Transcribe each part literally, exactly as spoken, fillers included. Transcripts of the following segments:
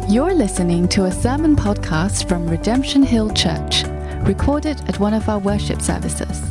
You're listening to a sermon podcast from Redemption Hill Church, recorded at one of our worship services.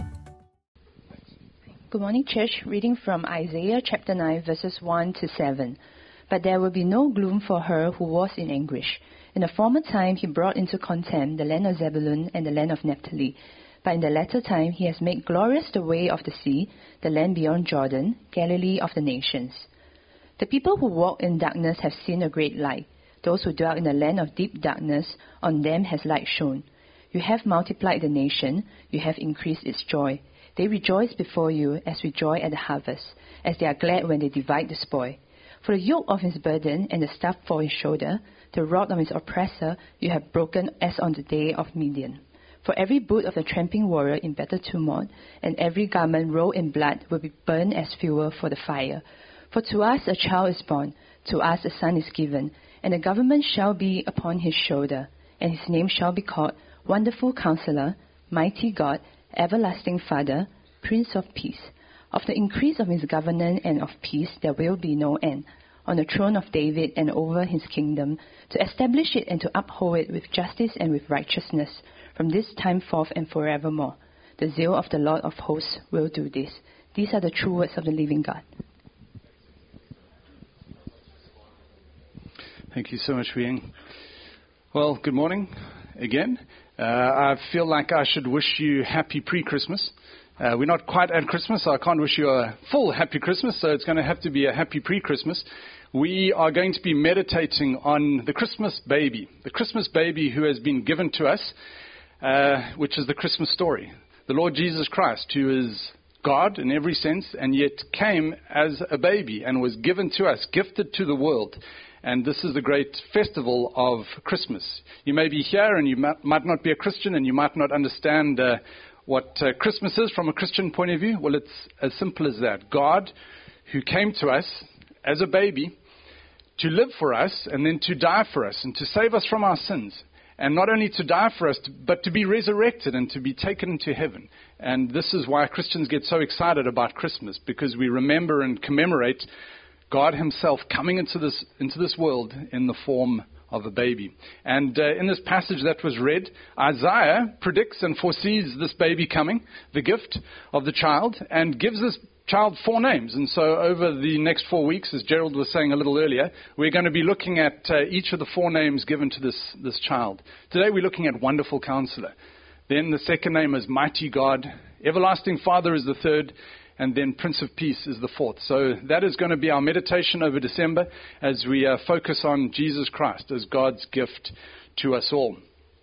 Good morning, church. Reading from Isaiah chapter nine, verses one to seven. But there will be no gloom for her who was in anguish. In the former time he brought into contempt the land of Zebulun and the land of Naphtali. But in the latter time he has made glorious the way of the sea, the land beyond Jordan, Galilee of the nations. The people who walk in darkness have seen a great light. Those who dwell in the land of deep darkness, on them has light shone. You have multiplied the nation, you have increased its joy. They rejoice before you as we joy at the harvest, as they are glad when they divide the spoil. For the yoke of his burden and the staff for his shoulder, the rod of his oppressor, you have broken as on the day of Midian. For every boot of the tramping warrior in battle tumult, and every garment rolled in blood will be burned as fuel for the fire. For to us a child is born, to us a son is given, and the government shall be upon his shoulder, and his name shall be called Wonderful Counselor, Mighty God, Everlasting Father, Prince of Peace. Of the increase of his government and of peace there will be no end, on the throne of David and over his kingdom, to establish it and to uphold it with justice and with righteousness, from this time forth and forevermore. The zeal of the Lord of hosts will do this. These are the true words of the living God. Thank you so much, Wiying. Well, good morning again. Uh, I feel like I should wish you happy pre-Christmas. Uh, we're not quite at Christmas, so I can't wish you a full happy Christmas, so it's going to have to be a happy pre-Christmas. We are going to be meditating on the Christmas baby, the Christmas baby who has been given to us, uh, which is the Christmas story. The Lord Jesus Christ, who is God in every sense, and yet came as a baby and was given to us, gifted to the world. And this is the great festival of Christmas. You may be here and you might, might not be a Christian and you might not understand uh, what uh, Christmas is from a Christian point of view. Well, it's as simple as that. God, who came to us as a baby to live for us and then to die for us and to save us from our sins. And not only to die for us, but to be resurrected and to be taken into heaven. And this is why Christians get so excited about Christmas, because we remember and commemorate God himself coming into this into this world in the form of a baby. And uh, in this passage that was read, Isaiah predicts and foresees this baby coming, the gift of the child, and gives this child four names. And so over the next four weeks, as Gerald was saying a little earlier, we're going to be looking at uh, each of the four names given to this, this child. Today we're looking at Wonderful Counselor. Then the second name is Mighty God. Everlasting Father is the third. And then Prince of Peace is the fourth. So that is going to be our meditation over December as we uh, focus on Jesus Christ as God's gift to us all.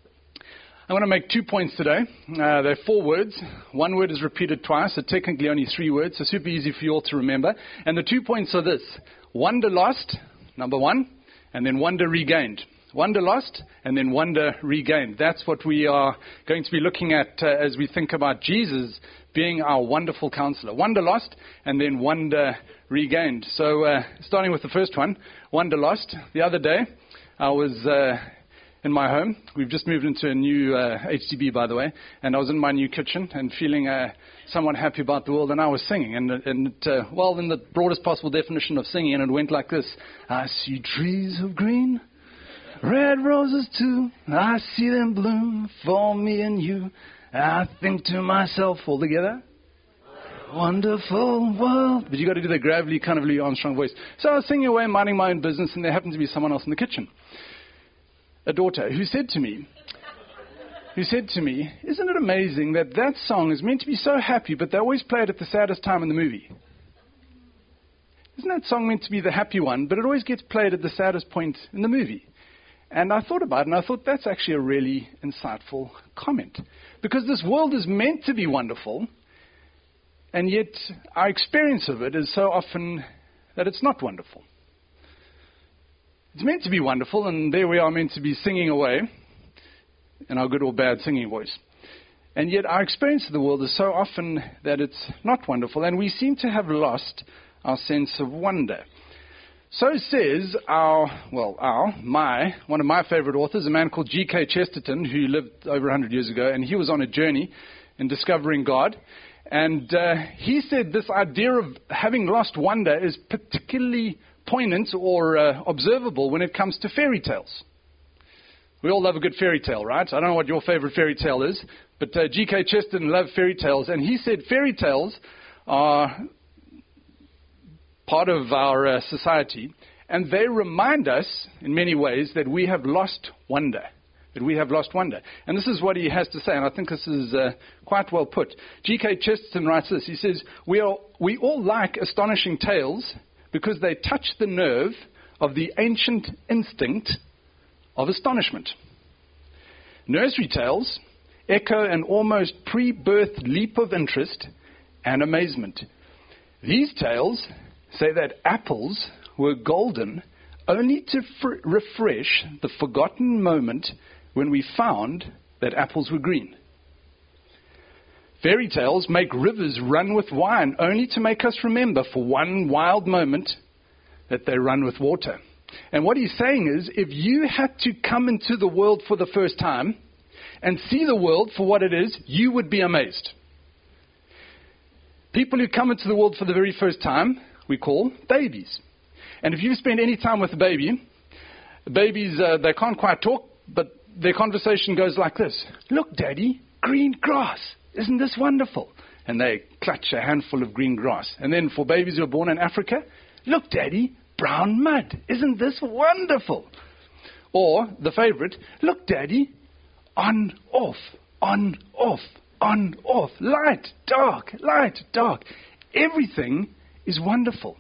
I want to make two points today. Uh, they're four words. One word is repeated twice, so technically only three words, so super easy for you all to remember. And the two points are this: wonder lost, number one, and then wonder regained. Wonder lost, and then wonder regained. That's what we are going to be looking at uh, as we think about Jesus being our wonderful counselor. Wonder lost, and then wonder regained. So uh, starting with the first one, wonder lost. The other day, I was uh, in my home. We've just moved into a new uh, H D B, by the way, and I was in my new kitchen and feeling uh, somewhat happy about the world, and I was singing. And, and uh, well, in the broadest possible definition of singing, and it went like this: I see trees of green, red roses too, I see them bloom for me and you. I think to myself, all together, wonderful world. But you got to do the gravelly, kind of Louis Armstrong voice. So I was singing away, minding my own business, and there happened to be someone else in the kitchen. A daughter who said to me, who said to me, isn't it amazing that that song is meant to be so happy, but they always play it at the saddest time in the movie? Isn't that song meant to be the happy one, but it always gets played at the saddest point in the movie? And I thought about it, and I thought that's actually a really insightful comment. Because this world is meant to be wonderful, and yet our experience of it is so often that it's not wonderful. It's meant to be wonderful, and there we are meant to be singing away in our good or bad singing voice. And yet our experience of the world is so often that it's not wonderful, and we seem to have lost our sense of wonder. So says our, well, our, my, one of my favorite authors, a man called G K Chesterton, who lived over one hundred years ago, and he was on a journey in discovering God. And uh, he said this idea of having lost wonder is particularly poignant or uh, observable when it comes to fairy tales. We all love a good fairy tale, right? I don't know what your favorite fairy tale is, but uh, G K Chesterton loved fairy tales, and he said fairy tales are part of our uh, society, and they remind us in many ways that we have lost wonder, that we have lost wonder. And this is what he has to say, and I think this is uh, quite well put. G K Chesterton writes this. He says, we, are, we all like astonishing tales because they touch the nerve of the ancient instinct of astonishment. Nursery tales echo an almost pre-birth leap of interest and amazement. These tales say that apples were golden only to fr- refresh the forgotten moment when we found that apples were green. Fairy tales make rivers run with wine only to make us remember for one wild moment that they run with water. And what he's saying is, if you had to come into the world for the first time and see the world for what it is, you would be amazed. People who come into the world for the very first time, we call babies. And if you spend any time with a baby, babies, uh, they can't quite talk, but their conversation goes like this. Look, Daddy, green grass. Isn't this wonderful? And they clutch a handful of green grass. And then for babies who are born in Africa, look, Daddy, brown mud. Isn't this wonderful? Or the favorite, look, Daddy, on, off, on, off, on, off, light, dark, light, dark. Everything is wonderful.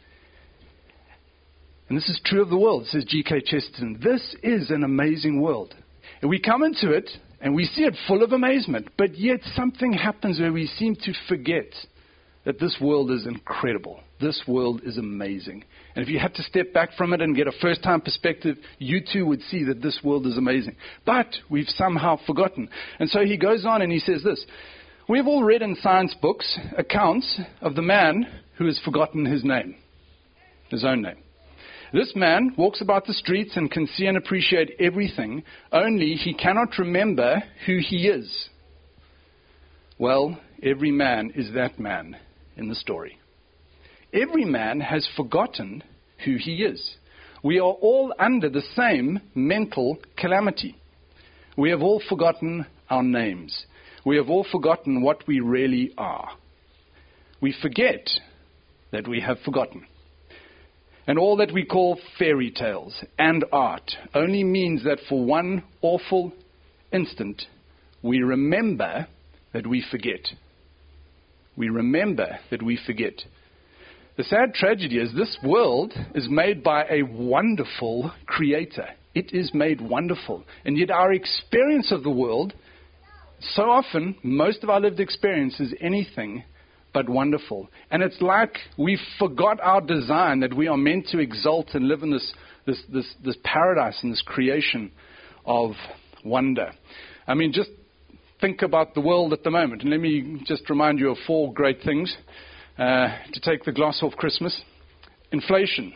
And this is true of the world, says G K Chesterton. This is an amazing world. And we come into it and we see it full of amazement, but yet something happens where we seem to forget that this world is incredible. This world is amazing. And if you had to step back from it and get a first-time perspective, you too would see that this world is amazing. But we've somehow forgotten. And so he goes on and he says this. We have all read in science books accounts of the man who has forgotten his name, his own name. This man walks about the streets and can see and appreciate everything, only he cannot remember who he is. Well, every man is that man in the story. Every man has forgotten who he is. We are all under the same mental calamity. We have all forgotten our names. We have all forgotten what we really are. We forget that we have forgotten. And all that we call fairy tales and art only means that for one awful instant, we remember that we forget. We remember that we forget. The sad tragedy is this world is made by a wonderful creator. It is made wonderful. And yet our experience of the world, so often, most of our lived experience is anything but wonderful. And it's like we forgot our design, that we are meant to exalt and live in this, this, this, this paradise and this creation of wonder. I mean, just think about the world at the moment. And let me just remind you of four great things uh, to take the gloss off Christmas. Inflation.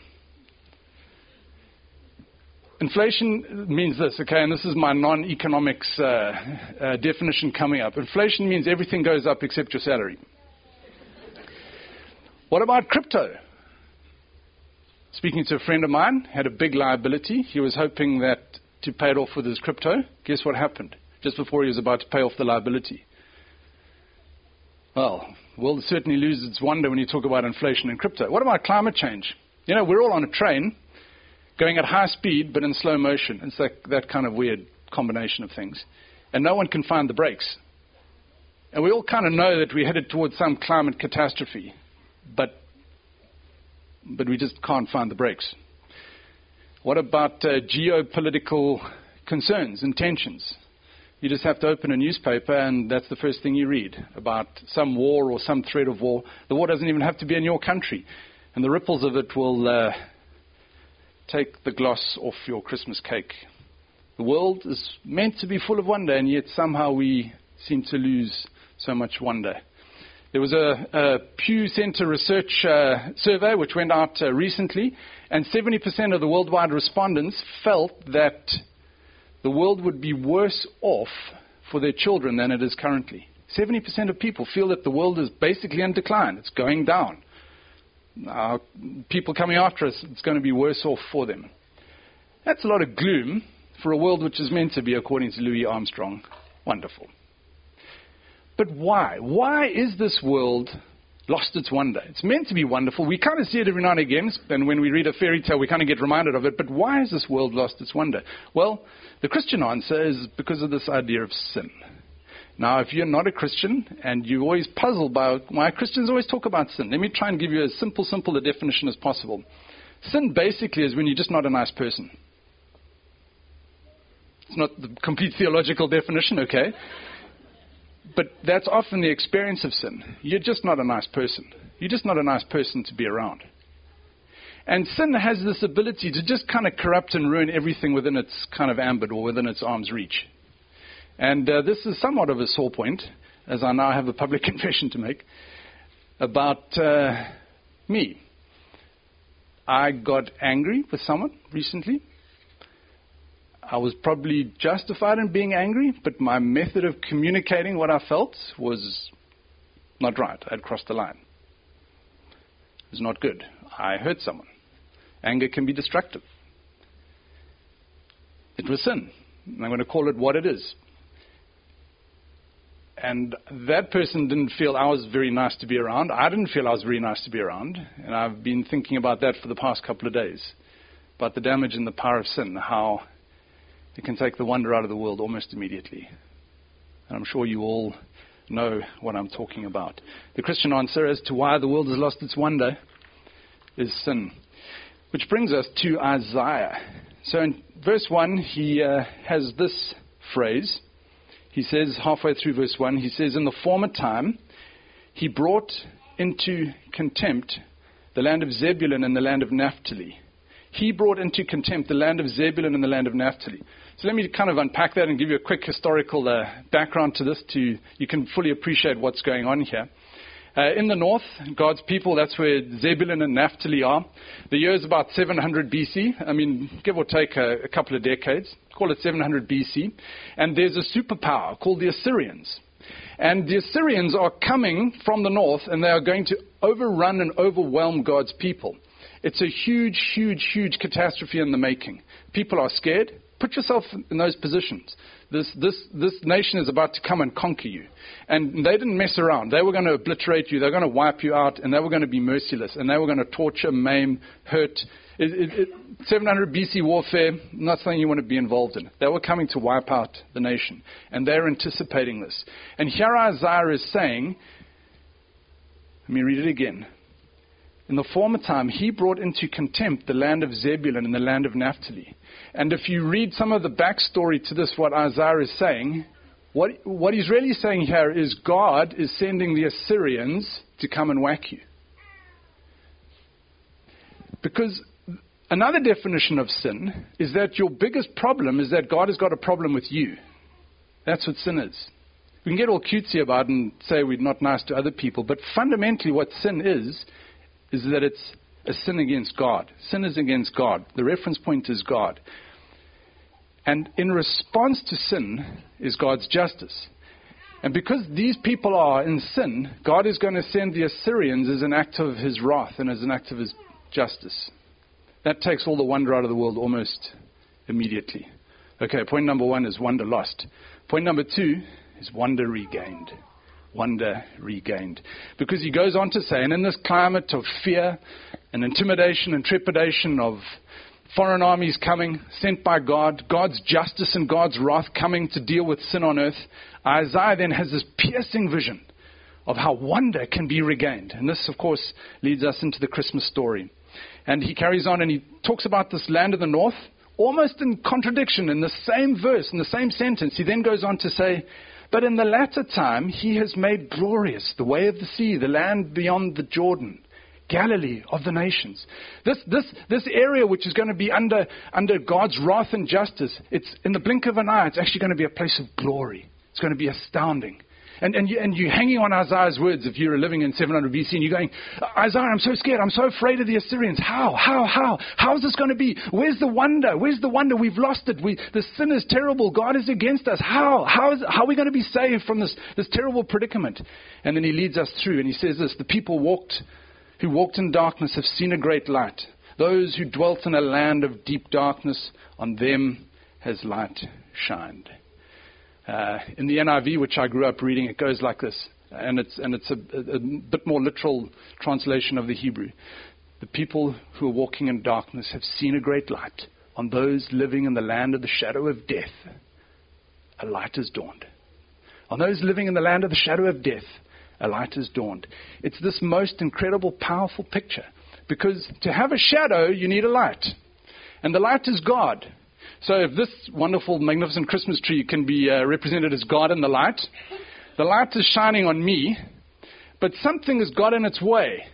Inflation means this, okay, and this is my non-economics uh, uh, definition coming up. Inflation means everything goes up except your salary. What about crypto? Speaking to a friend of mine, had a big liability. He was hoping that to pay it off with his crypto. Guess what happened? Just before he was about to pay off the liability. Well, the world certainly loses its wonder when you talk about inflation and crypto. What about climate change? You know, we're all on a train going at high speed but in slow motion. It's like that kind of weird combination of things. And no one can find the brakes. And we all kind of know that we're headed towards some climate catastrophe. But but we just can't find the brakes. What about uh, geopolitical concerns and tensions? You just have to open a newspaper and that's the first thing you read about some war or some threat of war. The war doesn't even have to be in your country. And the ripples of it will uh, take the gloss off your Christmas cake. The world is meant to be full of wonder, and yet somehow we seem to lose so much wonder. There was a, a Pew Center research uh, survey which went out uh, recently, and seventy percent of the worldwide respondents felt that the world would be worse off for their children than it is currently. seventy percent of people feel that the world is basically in decline. It's going down. Our people coming after us, it's going to be worse off for them. That's a lot of gloom for a world which is meant to be, according to Louis Armstrong, wonderful. But why? Why is this world lost its wonder? It's meant to be wonderful. We kind of see it every now and again, and when we read a fairy tale, we kind of get reminded of it. But why has this world lost its wonder? Well, the Christian answer is because of this idea of sin. Now, if you're not a Christian and you're always puzzled by why Christians always talk about sin, let me try and give you as simple, simple a definition as possible. Sin basically is when you're just not a nice person. It's not the complete theological definition, okay? But that's often the experience of sin. You're just not a nice person. You're just not a nice person to be around. And sin has this ability to just kind of corrupt and ruin everything within its kind of ambit or within its arm's reach. And uh, this is somewhat of a sore point, as I now have a public confession to make, about uh, me. I got angry with someone recently. I was probably justified in being angry, but my method of communicating what I felt was not right. I'd crossed the line. It was not good. I hurt someone. Anger can be destructive. It was sin. And I'm going to call it what it is. And that person didn't feel I was very nice to be around. I didn't feel I was very nice to be around. And I've been thinking about that for the past couple of days. About the damage and the power of sin, how it can take the wonder out of the world almost immediately. And I'm sure you all know what I'm talking about. The Christian answer as to why the world has lost its wonder is sin. Which brings us to Isaiah. So in verse one, he uh, has this phrase. He says, halfway through verse one, he says, in the former time, he brought into contempt the land of Zebulun and the land of Naphtali. He brought into contempt the land of Zebulun and the land of Naphtali. So let me kind of unpack that and give you a quick historical uh, background to this, to you can fully appreciate what's going on here. Uh, in the north, God's people, that's where Zebulun and Naphtali are. The year is about seven hundred B C. I mean, give or take a, a couple of decades. Call it seven hundred B C. And there's a superpower called the Assyrians. And the Assyrians are coming from the north, and they are going to overrun and overwhelm God's people. It's a huge, huge, huge catastrophe in the making. People are scared. Put yourself in those positions. This, this, this nation is about to come and conquer you. And they didn't mess around. They were going to obliterate you. They were going to wipe you out. And they were going to be merciless. And they were going to torture, maim, hurt. It, it, it, seven hundred B C warfare, not something you want to be involved in. They were coming to wipe out the nation. And they're anticipating this. And here Isaiah is saying, let me read it again. In the former time, he brought into contempt the land of Zebulun and the land of Naphtali. And if you read some of the backstory to this, what Isaiah is saying, what, what he's really saying here is God is sending the Assyrians to come and whack you. Because another definition of sin is that your biggest problem is that God has got a problem with you. That's what sin is. We can get all cutesy about it and say we're not nice to other people, but fundamentally what sin is, is that it's a sin against God. Sin is against God. The reference point is God. And in response to sin is God's justice. And because these people are in sin, God is going to send the Assyrians as an act of his wrath and as an act of his justice. That takes all the wonder out of the world almost immediately. Okay, point number one is wonder lost. Point number two is wonder regained. Wonder regained. Because he goes on to say, and in this climate of fear and intimidation and trepidation of foreign armies coming, sent by God, God's justice and God's wrath coming to deal with sin on earth, Isaiah then has this piercing vision of how wonder can be regained. And this, of course, leads us into the Christmas story. And he carries on and he talks about this land of the north, almost in contradiction in the same verse, in the same sentence. He then goes on to say, but in the latter time, he has made glorious the way of the sea, the land beyond the Jordan, Galilee of the nations. This, this, this area which is going to be under, under God's wrath and justice, it's in the blink of an eye, it's actually going to be a place of glory. It's going to be astounding. And, and, you, and you're hanging on Isaiah's words if you're living in seven hundred B C and you're going, Isaiah, I'm so scared. I'm so afraid of the Assyrians. How? How? How? How is this going to be? Where's the wonder? Where's the wonder? We've lost it. We, the sin is terrible. God is against us. How? How, is, how are we going to be saved from this, this terrible predicament? And then he leads us through and he says this, the people walked who walked in darkness have seen a great light. Those who dwelt in a land of deep darkness, on them has light shined. Uh, in the N I V, which I grew up reading, it goes like this, and it's and it's a, a, a bit more literal translation of the Hebrew. The people who are walking in darkness have seen a great light. On those living in the land of the shadow of death, a light has dawned. On those living in the land of the shadow of death, a light has dawned. It's this most incredible, powerful picture. Because to have a shadow, you need a light. And the light is God. So if this wonderful, magnificent Christmas tree can be uh, represented as God in the light, the light is shining on me, but something has got in its way.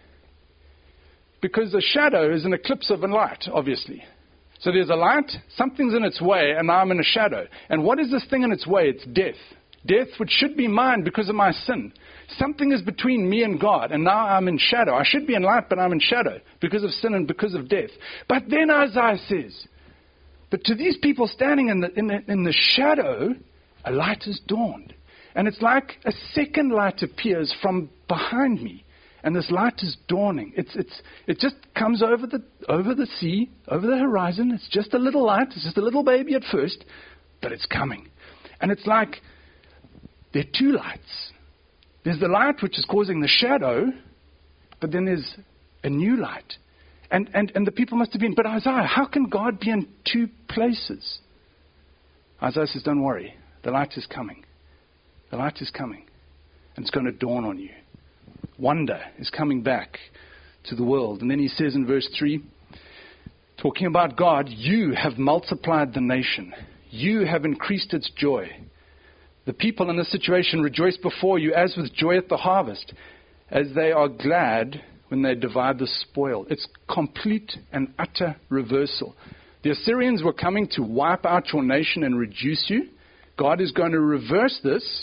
Because a shadow is an eclipse of a light, obviously. So there's a light, something's in its way, and now I'm in a shadow. And what is this thing in its way? It's death. Death, which should be mine because of my sin. Something is between me and God, and now I'm in shadow. I should be in light, but I'm in shadow because of sin and because of death. But then Isaiah says, but to these people standing in the, in the, in the shadow, a light has dawned. And it's like a second light appears from behind me. And this light is dawning. It's, it's, it just comes over the, over the sea, over the horizon. It's just a little light. It's just a little baby at first, but it's coming. And it's like there are two lights. There's the light which is causing the shadow, but then there's a new light. And, and, and the people must have been, but Isaiah, how can God be in two places? Isaiah says, don't worry. The light is coming. The light is coming. And it's going to dawn on you. Wonder is coming back to the world. And then he says in verse three, talking about God, you have multiplied the nation. You have increased its joy. The people in this situation rejoice before you as with joy at the harvest, as they are glad when they divide the spoil. It's complete and utter reversal. The Assyrians were coming to wipe out your nation and reduce you. God is going to reverse this.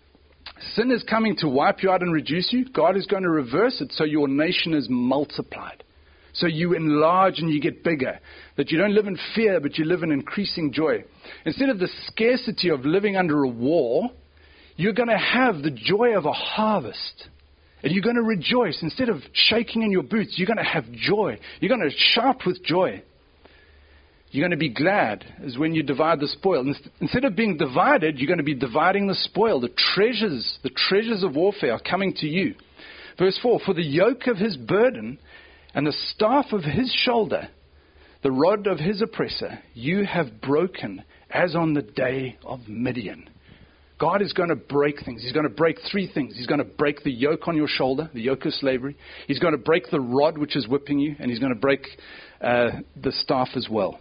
Sin is coming to wipe you out and reduce you. God is going to reverse it so your nation is multiplied. So you enlarge and you get bigger. That you don't live in fear, but you live in increasing joy. Instead of the scarcity of living under a war, you're going to have the joy of a harvest. And you're going to rejoice. Instead of shaking in your boots, you're going to have joy. You're going to shout with joy. You're going to be glad as when you divide the spoil. Instead of being divided, you're going to be dividing the spoil. The treasures, the treasures of warfare are coming to you. Verse four, for the yoke of his burden and the staff of his shoulder, the rod of his oppressor, you have broken as on the day of Midian. God is going to break things. He's going to break three things. He's going to break the yoke on your shoulder, the yoke of slavery. He's going to break the rod which is whipping you, and he's going to break uh, the staff as well.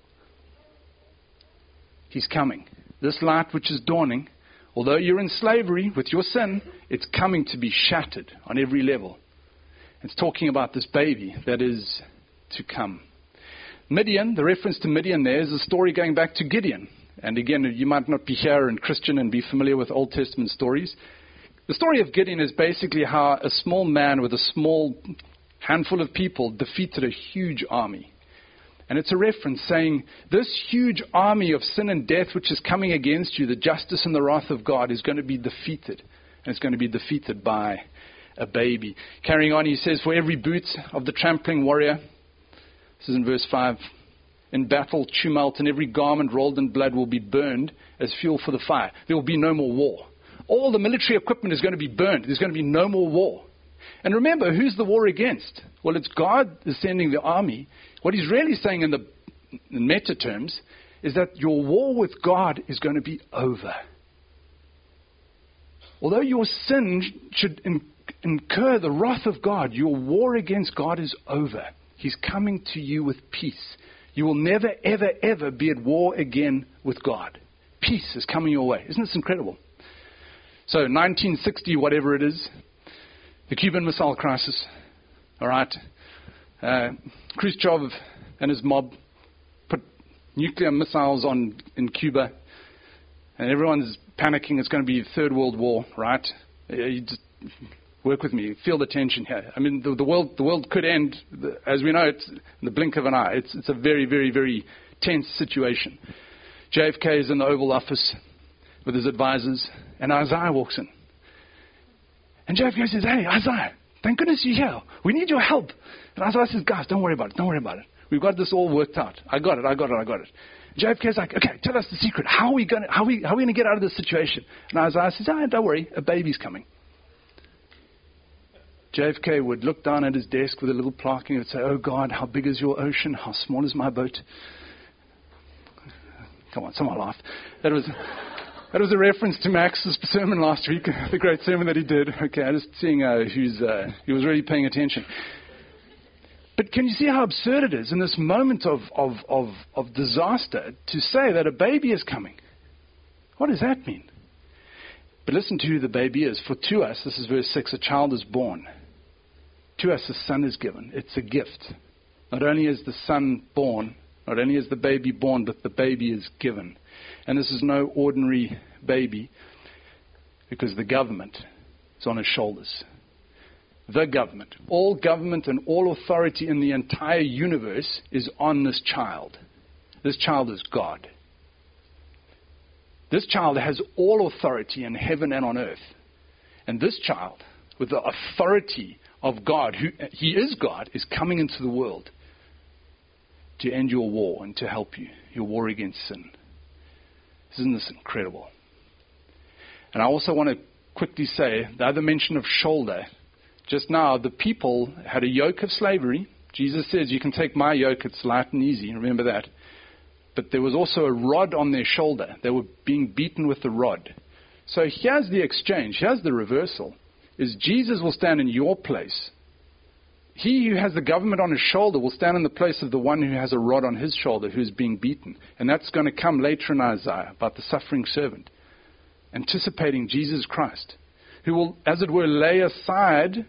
He's coming. This light which is dawning, although you're in slavery with your sin, it's coming to be shattered on every level. It's talking about this baby that is to come. Midian, the reference to Midian there is a story going back to Gideon. And again, you might not be here and Christian and be familiar with Old Testament stories. The story of Gideon is basically how a small man with a small handful of people defeated a huge army. And it's a reference saying this huge army of sin and death which is coming against you, the justice and the wrath of God, is going to be defeated. And it's going to be defeated by a baby. Carrying on, he says, for every boot of the trampling warrior, this is in verse five, in battle, tumult, and every garment rolled in blood will be burned as fuel for the fire. There will be no more war. All the military equipment is going to be burned. There's going to be no more war. And remember, who's the war against? Well, it's God is sending the army. What he's really saying in the in meta terms is that your war with God is going to be over. Although your sin should in, incur the wrath of God, your war against God is over. He's coming to you with peace. You will never, ever, ever be at war again with God. Peace is coming your way. Isn't this incredible? So nineteen sixty, whatever it is, the Cuban Missile Crisis, all right, uh, Khrushchev and his mob put nuclear missiles on in Cuba, and everyone's panicking. It's going to be a third world war, right? You just work with me. Feel the tension here. I mean, the, the world the world could end, as we know, it's in the blink of an eye. It's, it's a very, very, very tense situation. J F K is in the Oval Office with his advisors, and Isaiah walks in. And J F K says, hey, Isaiah, Thank goodness you're here. We need your help. And Isaiah says, guys, don't worry about it. Don't worry about it. We've got this all worked out. I got it. I got it. I got it. J F K is like, okay, tell us the secret. How are we going? How are we? How are we going to get out of this situation? And Isaiah says, ah, don't worry. A baby's coming. J F K would look down at his desk with a little plaque and would say, oh God, how big is your ocean? How small is my boat? Come on, someone laughed. That was that was a reference to Max's sermon last week, the great sermon that he did. Okay, I'm just seeing uh, who's uh, he was really paying attention. But can you see how absurd it is in this moment of, of, of, of disaster to say that a baby is coming? What does that mean? But listen to who the baby is. For to us, this is verse six, a child is born. To us a son is given. It's a gift. Not only is the son born, not only is the baby born, but the baby is given. And this is no ordinary baby, because the government is on his shoulders. The government, all government and all authority in the entire universe is on this child. This child is God. This child has all authority in heaven and on earth. And this child, with the authority of God, who he is God, is coming into the world to end your war and to help you, your war against sin. Isn't this incredible? And I also want to quickly say, the other mention of shoulder, just now, the people had a yoke of slavery. Jesus says, you can take my yoke, it's light and easy. Remember that. But there was also a rod on their shoulder. They were being beaten with the rod. So here's the exchange. Here's the reversal. Is Jesus will stand in your place. He who has the government on his shoulder will stand in the place of the one who has a rod on his shoulder, who's being beaten. And that's going to come later in Isaiah about the suffering servant, anticipating Jesus Christ, who will, as it were, lay aside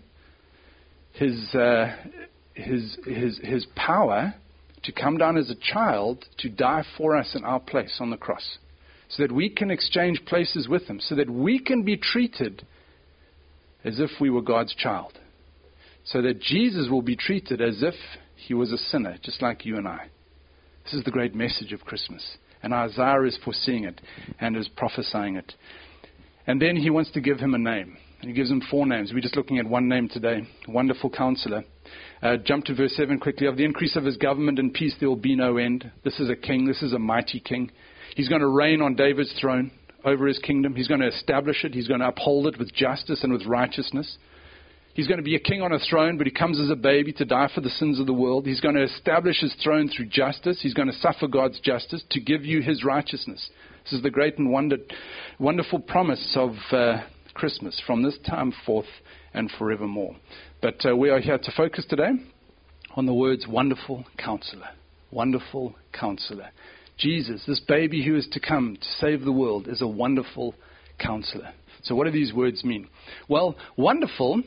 his uh, his his his power to come down as a child to die for us in our place on the cross, so that we can exchange places with him, so that we can be treated as if we were God's child, so that Jesus will be treated as if he was a sinner, just like you and I. This is the great message of Christmas, and Isaiah is foreseeing it and is prophesying it. And then he wants to give him a name. And he gives him four names. We're just looking at one name today. Wonderful Counselor. Uh, jump to verse seven quickly. Of the increase of his government and peace there will be no end. This is a king. This is a mighty king. He's going to reign on David's throne over his kingdom. He's going to establish it. He's going to uphold it with justice and with righteousness. He's going to be a king on a throne, but he comes as a baby to die for the sins of the world. He's going to establish his throne through justice. He's going to suffer God's justice to give you his righteousness. This is the great and wonder, wonderful promise of uh, Christmas from this time forth and forevermore. But uh, we are here to focus today on the words wonderful counselor, wonderful counselor. Jesus, this baby who is to come to save the world, is a wonderful counselor. So what do these words mean? Well, wonderful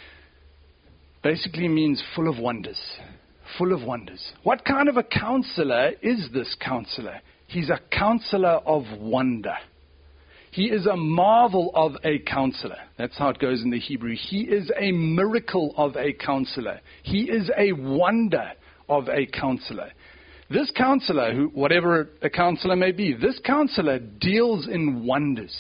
basically means full of wonders, full of wonders. What kind of a counselor is this counselor? He's a counselor of wonder. He is a marvel of a counselor. That's how it goes in the Hebrew. He is a miracle of a counselor. He is a wonder of a counselor. This counselor, who, whatever a counselor may be, this counselor deals in wonders.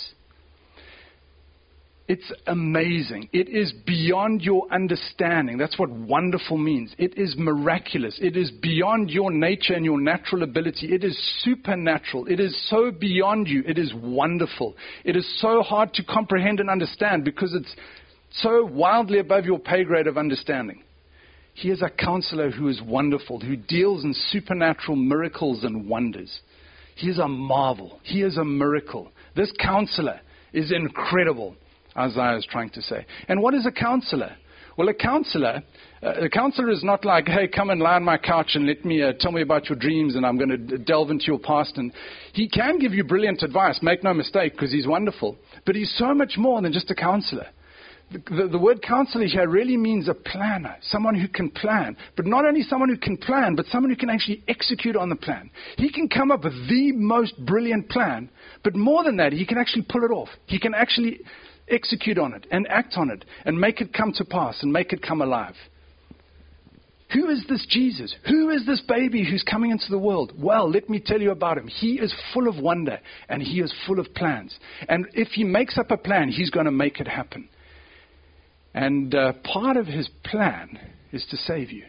It's amazing. It is beyond your understanding. That's what wonderful means. It is miraculous. It is beyond your nature and your natural ability. It is supernatural. It is so beyond you. It is wonderful. It is so hard to comprehend and understand because it's so wildly above your pay grade of understanding. He is a counselor who is wonderful, who deals in supernatural miracles and wonders. He is a marvel. He is a miracle. This counselor is incredible, Isaiah is trying to say. And what is a counselor? Well, a counselor, uh, a counselor is not like, hey, come and lie on my couch and let me uh, tell me about your dreams and I'm going to d- delve into your past. And he can give you brilliant advice, make no mistake, because he's wonderful. But he's so much more than just a counselor. The, the, the word counselor here really means a planner, someone who can plan. But not only someone who can plan, but someone who can actually execute on the plan. He can come up with the most brilliant plan, but more than that, he can actually pull it off. He can actually execute on it and act on it and make it come to pass and make it come alive. Who is this Jesus? Who is this baby who's coming into the world? Well, let me tell you about him. He is full of wonder and he is full of plans. And if he makes up a plan, he's going to make it happen. And uh, part of his plan is to save you.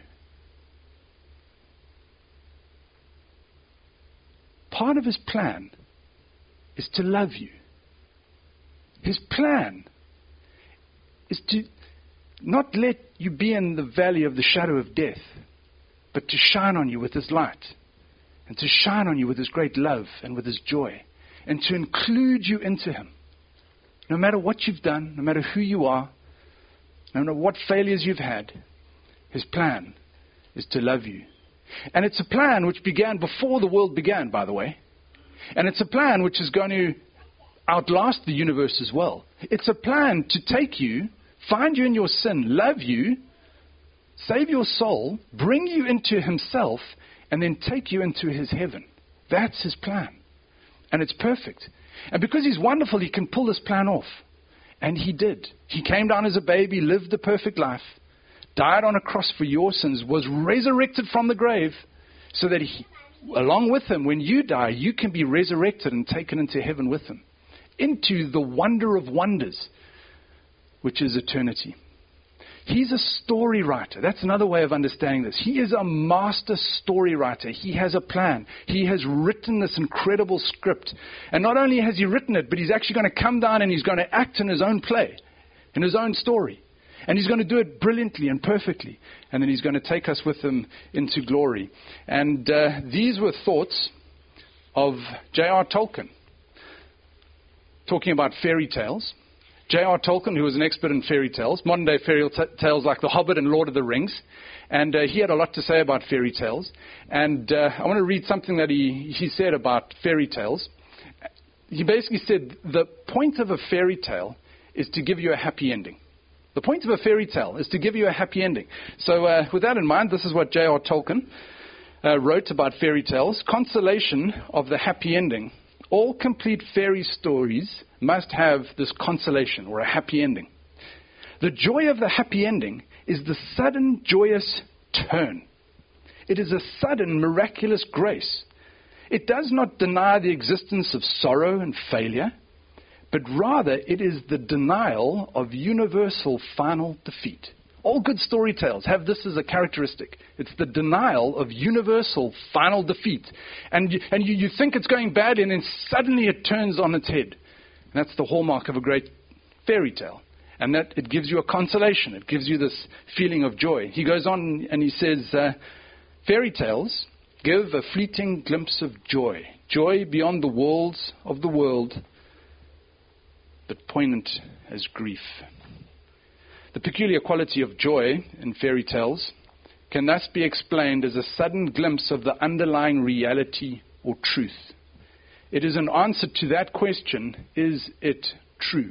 Part of his plan is to love you. His plan is to not let you be in the valley of the shadow of death, but to shine on you with his light, and to shine on you with his great love and with his joy, and to include you into him. No matter what you've done, no matter who you are, no matter what failures you've had, his plan is to love you. And it's a plan which began before the world began, by the way. And it's a plan which is going to outlast the universe as well. It's a plan to take you, find you in your sin, love you, save your soul, bring you into himself, and then take you into his heaven. That's his plan. And it's perfect. And because he's wonderful, he can pull this plan off. And he did. He came down as a baby, lived a perfect life, died on a cross for your sins, was resurrected from the grave, so that he, along with him, when you die, you can be resurrected and taken into heaven with him, into the wonder of wonders, which is eternity. He's a story writer. That's another way of understanding this. He is a master story writer. He has a plan. He has written this incredible script. And not only has he written it, but he's actually going to come down and he's going to act in his own play, in his own story. And he's going to do it brilliantly and perfectly. And then he's going to take us with him into glory. And uh, these were thoughts of J R Tolkien, talking about fairy tales. J R Tolkien, who was an expert in fairy tales, modern-day fairy t- tales like The Hobbit and Lord of the Rings. And uh, he had a lot to say about fairy tales. And uh, I want to read something that he, he said about fairy tales. He basically said, the point of a fairy tale is to give you a happy ending. The point of a fairy tale is to give you a happy ending. So uh, with that in mind, this is what J R Tolkien uh, wrote about fairy tales. Consolation of the happy ending. All complete fairy stories must have this consolation or a happy ending. The joy of the happy ending is the sudden joyous turn. It is a sudden miraculous grace. It does not deny the existence of sorrow and failure, but rather it is the denial of universal final defeat. All good story tales have this as a characteristic. It's the denial of universal final defeat. And you, and you, you think it's going badly, and then suddenly it turns on its head. And that's the hallmark of a great fairy tale. And that it gives you a consolation. It gives you this feeling of joy. He goes on and he says, uh, fairy tales give a fleeting glimpse of joy. Joy beyond the walls of the world, but poignant as grief. The peculiar quality of joy in fairy tales can thus be explained as a sudden glimpse of the underlying reality or truth. It is an answer to that question, is it true?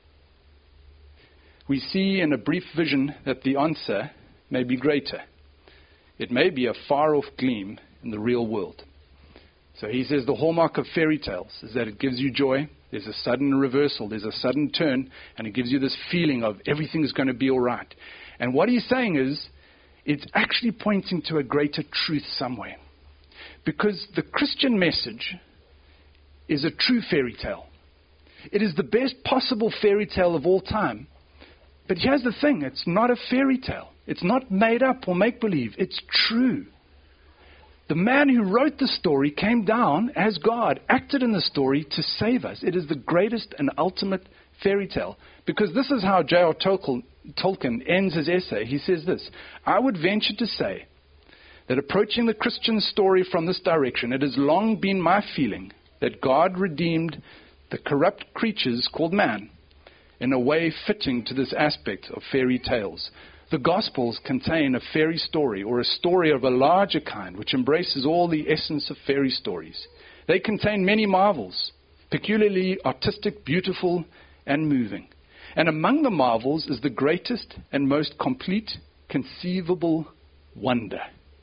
We see in a brief vision that the answer may be greater. It may be a far-off gleam in the real world. So he says the hallmark of fairy tales is that it gives you joy. There's a sudden reversal. There's a sudden turn. And it gives you this feeling of everything's going to be all right. And what he's saying is it's actually pointing to a greater truth somewhere. Because the Christian message is a true fairy tale. It is the best possible fairy tale of all time. But here's the thing. It's not a fairy tale. It's not made up or make-believe. It's true. The man who wrote the story came down as God, acted in the story to save us. It is the greatest and ultimate fairy tale. Because this is how J R Tolkien ends his essay. He says this, I would venture to say that approaching the Christian story from this direction, it has long been my feeling that God redeemed the corrupt creatures called man in a way fitting to this aspect of fairy tales. The Gospels contain a fairy story, or a story of a larger kind, which embraces all the essence of fairy stories. They contain many marvels, peculiarly artistic, beautiful, and moving. And among the marvels is the greatest and most complete conceivable wonder.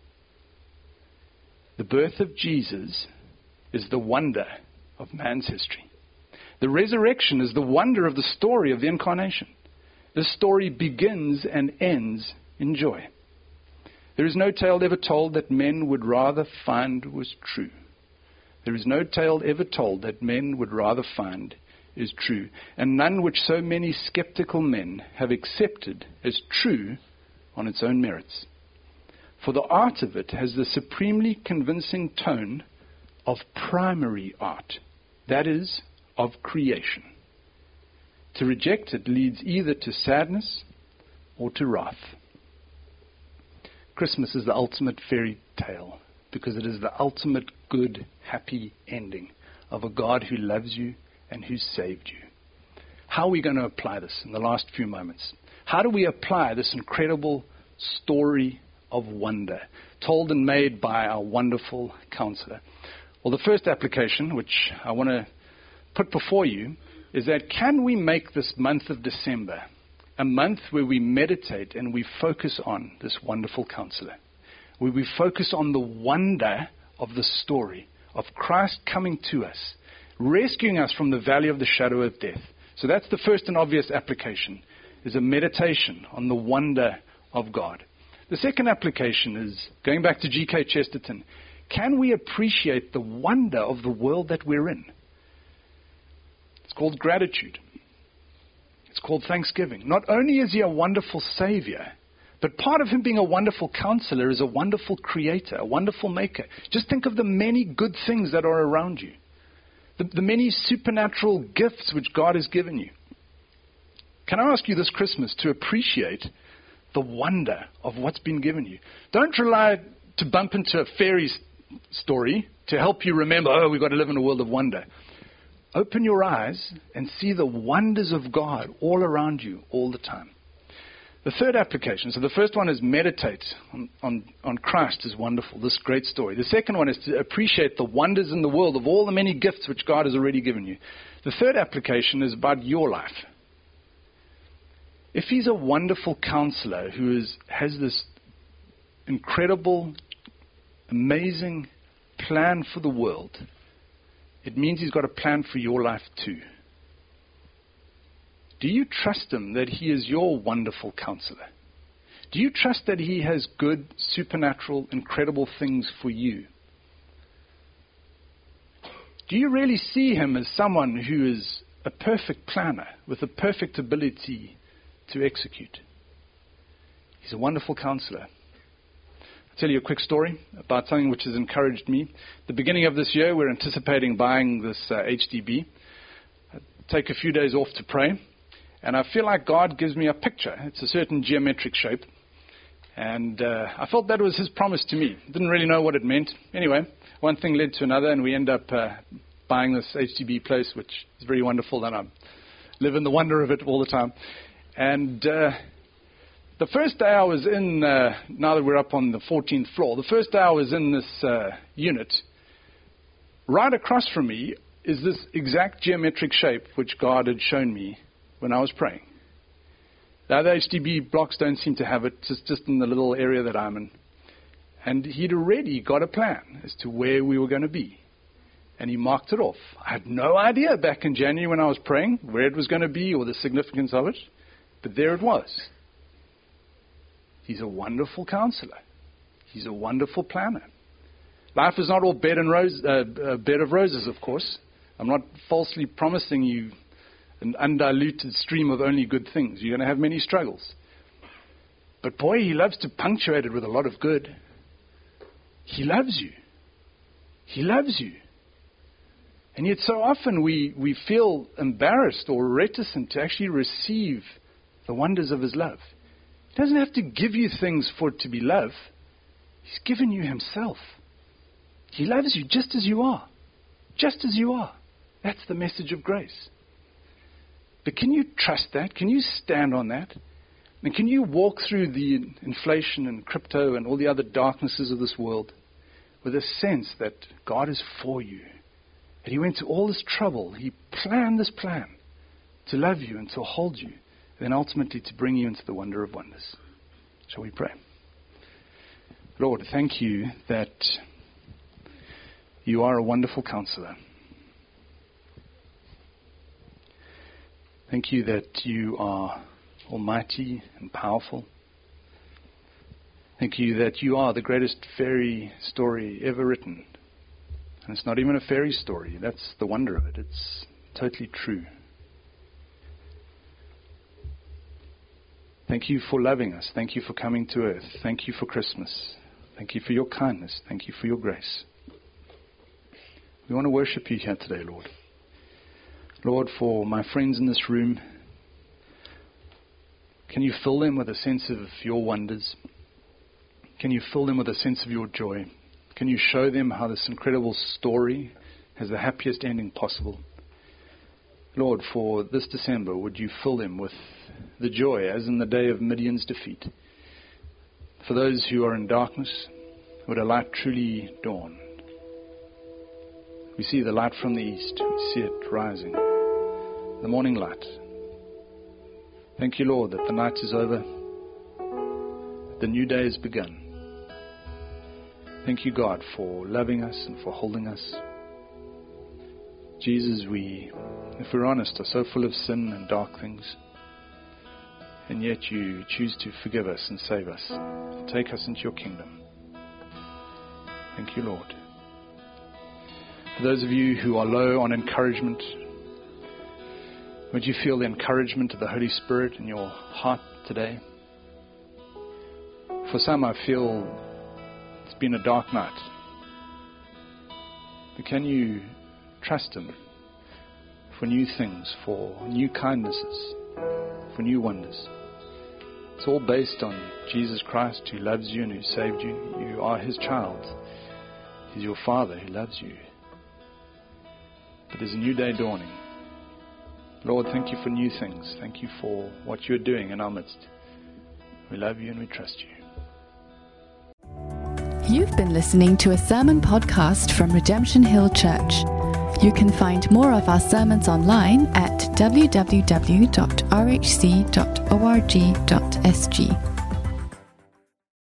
The birth of Jesus is the wonder of man's history. The resurrection is the wonder of the story of the incarnation. This story begins and ends in joy. There is no tale ever told that men would rather find was true. There is no tale ever told that men would rather find is true, and none which so many skeptical men have accepted as true on its own merits. For the art of it has the supremely convincing tone of primary art, that is, of creation. To reject it leads either to sadness or to wrath. Christmas is the ultimate fairy tale because it is the ultimate good, happy ending of a God who loves you and who saved you. How are we going to apply this in the last few moments? How do we apply this incredible story of wonder told and made by our wonderful counselor? Well, the first application, which I want to put before you, is that can we make this month of December a month where we meditate and we focus on this wonderful counselor, where we focus on the wonder of the story of Christ coming to us, rescuing us from the valley of the shadow of death. So that's the first and obvious application, is a meditation on the wonder of God. The second application is, going back to G K Chesterton, can we appreciate the wonder of the world that we're in? It's called gratitude. It's called thanksgiving. Not only is he a wonderful Savior, but part of him being a wonderful counselor is a wonderful creator, a wonderful maker. Just think of the many good things that are around you, the, the many supernatural gifts which God has given you. Can I ask you this Christmas to appreciate the wonder of what's been given you? Don't rely to bump into a fairy story to help you remember, oh, we've got to live in a world of wonder. Open your eyes and see the wonders of God all around you all the time. The third application, so the first one is meditate on, on, on Christ is wonderful, this great story. The second one is to appreciate the wonders in the world of all the many gifts which God has already given you. The third application is about your life. If he's a wonderful counselor who is, has this incredible, amazing plan for the world, it means he's got a plan for your life too. Do you trust him that he is your wonderful counselor? Do you trust that he has good, supernatural, incredible things for you? Do you really see him as someone who is a perfect planner with a perfect ability to execute? He's a wonderful counselor. I'll tell you a quick story about something which has encouraged me. At the beginning of this year, we're anticipating buying this uh, H D B. I take a few days off to pray, and I feel like God gives me a picture. It's a certain geometric shape, and uh, I felt that was his promise to me. Didn't really know what it meant. Anyway, one thing led to another, and we end up uh, buying this H D B place, which is very wonderful, and I live in the wonder of it all the time. And uh, the first day I was in, uh, now that we're up on the fourteenth floor, the first day I was in this uh, unit, right across from me is this exact geometric shape which God had shown me when I was praying. The other H D B blocks don't seem to have it, just, just in the little area that I'm in. And he'd already got a plan as to where we were going to be. And he marked it off. I had no idea back in January when I was praying where it was going to be or the significance of it. But there it was. He's a wonderful counselor. He's a wonderful planner. Life is not all bed and rose, uh, uh, bed of roses, of course. I'm not falsely promising you an undiluted stream of only good things. You're going to have many struggles. But boy, he loves to punctuate it with a lot of good. He loves you. He loves you. And yet so often we, we feel embarrassed or reticent to actually receive the wonders of his love. He doesn't have to give you things for it to be love. He's given you himself. He loves you just as you are. Just as you are. That's the message of grace. But can you trust that? Can you stand on that? And can you walk through the inflation and crypto and all the other darknesses of this world with a sense that God is for you? That he went to all this trouble. He planned this plan to love you and to hold you. And then ultimately to bring you into the wonder of wonders. Shall we pray? Lord, thank you that you are a wonderful counselor. Thank you that you are almighty and powerful. Thank you that you are the greatest fairy story ever written. And it's not even a fairy story. That's the wonder of it. It's totally true. Thank you for loving us. Thank you for coming to earth. Thank you for Christmas. Thank you for your kindness. Thank you for your grace. We want to worship you here today, Lord. Lord, for my friends in this room, can you fill them with a sense of your wonders? Can you fill them with a sense of your joy? Can you show them how this incredible story has the happiest ending possible? Lord, for this December, would you fill them with the joy as in the day of Midian's defeat? For those who are in darkness, would a light truly dawn? We see the light from the east. We see it rising. The morning light. Thank you, Lord, that the night is over. That the new day has begun. Thank you, God, for loving us and for holding us. Jesus, we, if we're honest, are so full of sin and dark things. And yet you choose to forgive us and save us. Take us into your kingdom. Thank you, Lord. For those of you who are low on encouragement, would you feel the encouragement of the Holy Spirit in your heart today? For some, I feel it's been a dark night. But can you trust Him for new things, for new kindnesses, for new wonders? It's all based on Jesus Christ, who loves you and who saved you. You are His child. He's your Father who loves you. But there's a new day dawning. Lord, thank you for new things. Thank you for what you're doing in our midst. We love you and we trust you. You've been listening to a sermon podcast from Redemption Hill Church. You can find more of our sermons online at w w w dot r h c dot org dot s g.